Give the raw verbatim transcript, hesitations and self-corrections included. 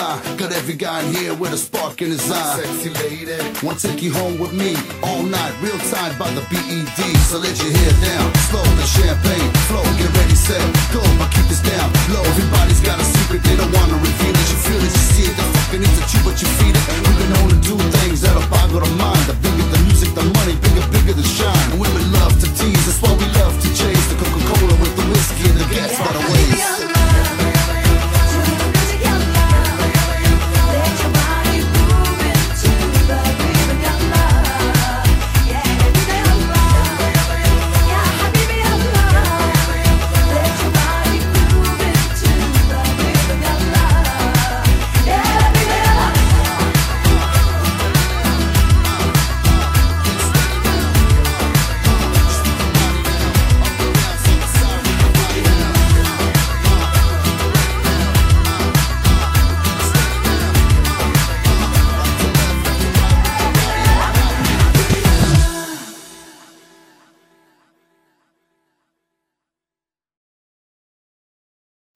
line. Got every guy in here with a spark in his eye. Sexy lady, wanna take you home with me all night, real time by the B E D. So let your hair down, slow the champagne flow. Get ready, set, go. But keep this down low. Everybody's got a secret, they don't wanna reveal it. You feel it, you see it, the fucking it's at you, but you feed it. We've been known to do things that'll boggle the mind. The bigger the music, the money, bigger. bigger